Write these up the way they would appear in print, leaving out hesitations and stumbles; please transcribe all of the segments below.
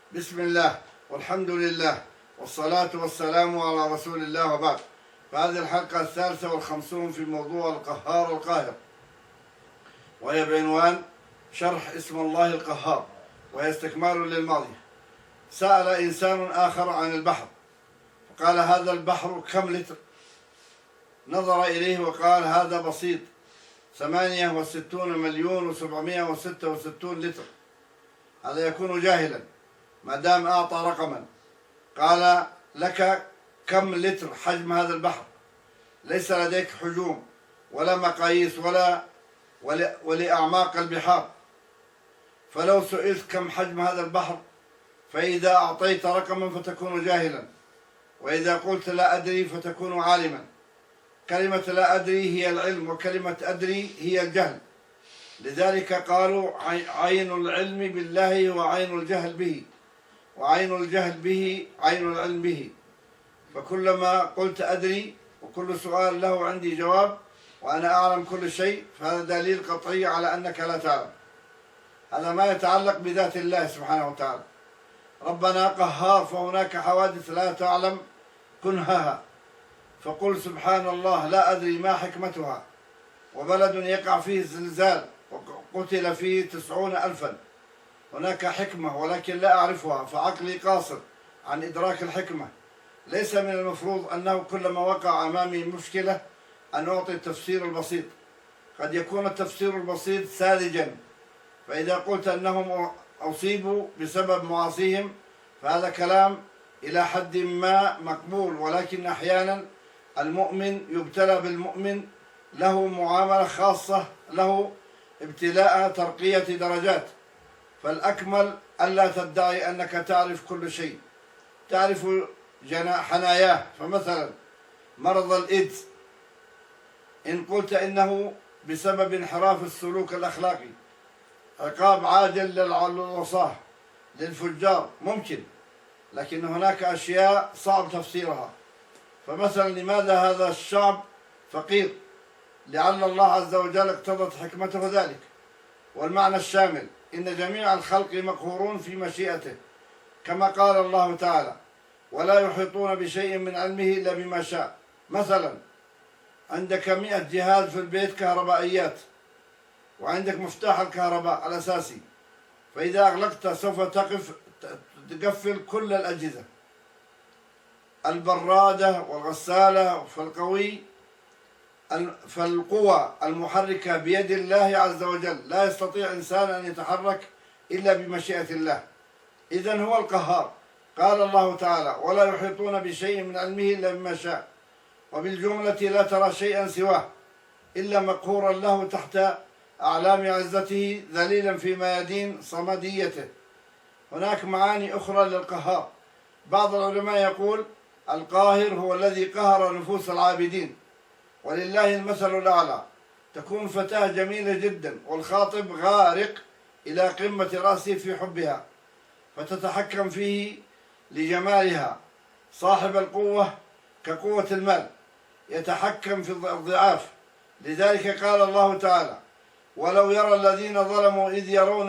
بسم الله والحمد لله والصلاة والسلام على رسول الله وبعد. فهذه الحلقة 53 في موضوع القهار القاهر، وهي بعنوان شرح اسم الله القهار، وهي استكمال للماضي. سأل إنسان آخر عن البحر فقال: هذا البحر كم لتر؟ نظر إليه وقال: هذا بسيط 68,766 لتر. هذا يكون جاهلا ما دام أعطى رقما. قال: لك كم لتر حجم هذا البحر؟ ليس لديك حجوم ولا مقاييس ولأعماق البحار. فلو سئلت كم حجم هذا البحر، فإذا أعطيت رقما فتكون جاهلا، وإذا قلت لا أدري فتكون عالما. كلمة لا أدري هي العلم، وكلمة أدري هي الجهل. لذلك قالوا: عين العلم بالله وعين الجهل به، وعين الجهل به عين العلم به. فكلما قلت أدري وكل سؤال له عندي جواب وأنا أعلم كل شيء، فهذا دليل قطعي على أنك لا تعلم. هذا ما يتعلق بذات الله سبحانه وتعالى. ربنا قهار، فهناك حوادث لا تعلم كنهها، فقل سبحان الله لا أدري ما حكمتها. وبلد يقع فيه الزلزال وقتل فيه 90,000، هناك حكمة ولكن لا أعرفها، فعقلي قاصر عن إدراك الحكمة. ليس من المفروض أنه كلما وقع أمامي مشكلة أن أعطي التفسير البسيط. قد يكون التفسير البسيط ساذجا، فإذا قلت أنهم أصيبوا بسبب معاصيهم فهذا كلام إلى حد ما مقبول، ولكن أحيانا المؤمن يبتلى بالمؤمن، له معاملة خاصة، له ابتلاء ترقية درجات. فالأكمل ألا تدعي أنك تعرف كل شيء، تعرف حناياه. فمثلا مرض الإيدز، إن قلت إنه بسبب انحراف السلوك الأخلاقي، عقاب عاجل للعصاة للفجار، ممكن، لكن هناك أشياء صعب تفسيرها. فمثلا لماذا هذا الشعب فقير؟ لعل الله عز وجل اقتضت حكمته ذلك. والمعنى الشامل: إن جميع الخلق مقهورون في مشيئته، كما قال الله تعالى: ولا يحيطون بشيء من علمه إلا بما شاء. مثلا عندك 100 جهاز في البيت كهربائيات، وعندك مفتاح الكهرباء الأساسي، فإذا أغلقت سوف تقفل كل الأجهزة، البرادة والغسالة. فالقوى المحركة بيد الله عز وجل، لا يستطيع إنسان أن يتحرك إلا بمشيئة الله. إذن هو القهار. قال الله تعالى: ولا يحيطون بشيء من علمه إلا بما شاء. وبالجملة لا ترى شيئا سواه إلا مقهورا له تحت أعلام عزته، ذليلا في ميادين صمديته. هناك معاني أخرى للقهار. بعض العلماء يقول: القاهر هو الذي قهر نفوس العابدين، ولله المثل الأعلى. تكون فتاة جميلة جدا والخاطب غارق إلى قمة رأسه في حبها، فتتحكم فيه لجمالها. صاحب القوة كقوة المال يتحكم في الضعاف. لذلك قال الله تعالى: ولو يرى الذين ظلموا إذ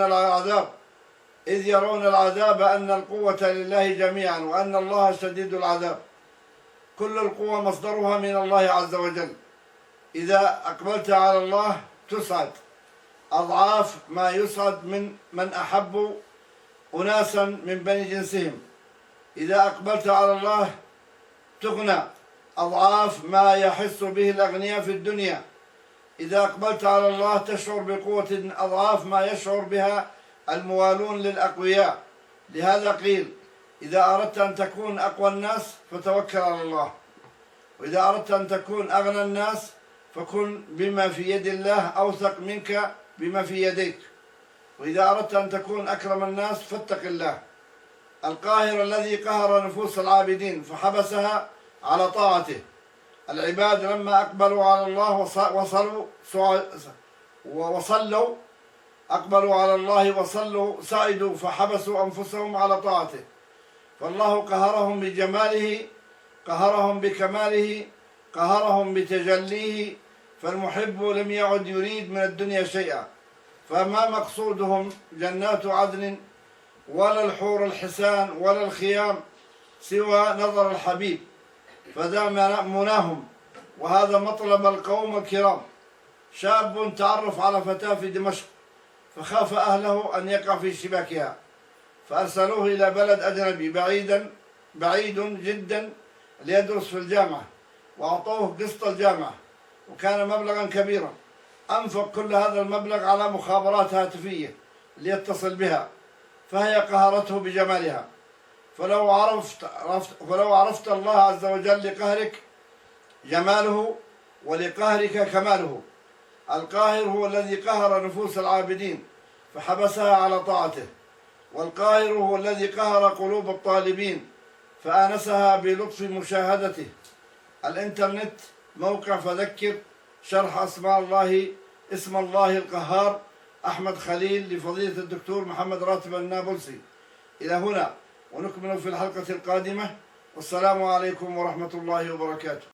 يرون العذاب أن القوة لله جميعا وأن الله شديد العذاب. كل القوة مصدرها من الله عز وجل. إذا أقبلت على الله تسعد أضعاف ما يسعد من أحبوا أناسا من بني جنسهم. إذا أقبلت على الله تغنى أضعاف ما يحس به الأغنياء في الدنيا. إذا أقبلت على الله تشعر بقوة أضعاف ما يشعر بها الموالون للأقوياء. لهذا قيل: إذا أردت أن تكون أقوى الناس فتوكل على الله، وإذا أردت أن تكون أغنى الناس فكن بما في يد الله أوثق منك بما في يديك، وإذا أردت أن تكون أكرم الناس فاتق الله. القاهر الذي قهر نفوس العابدين فحبسها على طاعته. العباد لما أقبلوا على الله وصلوا سعدوا، فحبسوا أنفسهم على طاعته. فالله قهرهم بجماله، قهرهم بكماله، قهرهم بتجليه. فالمحب لم يعد يريد من الدنيا شيئا، فما مقصودهم جنات عدن ولا الحور الحسان ولا الخيام سوى نظر الحبيب، فذا مناهم، وهذا مطلب القوم الكرام. شاب تعرف على فتاة في دمشق، فخاف أهله أن يقع في شباكها، فأرسلوه إلى بلد أجنبي بعيد جدا ليدرس في الجامعة، وأعطوه قسط الجامعة، وكان مبلغا كبيرا. أنفق كل هذا المبلغ على مخابرات هاتفية ليتصل بها، فهي قهرته بجمالها. فلو عرفت الله عز وجل لقهرك جماله ولقهرك كماله. القاهر هو الذي قهر نفوس العابدين فحبسها على طاعته، والقاهر هو الذي قهر قلوب الطالبين فآنسها بلطف مشاهدته. الإنترنت موقع فذكر، شرح اسم الله القهار، أحمد خليل، لفضيلة الدكتور محمد راتب النابلسي. إلى هنا، ونكمل في الحلقة القادمة، والسلام عليكم ورحمة الله وبركاته.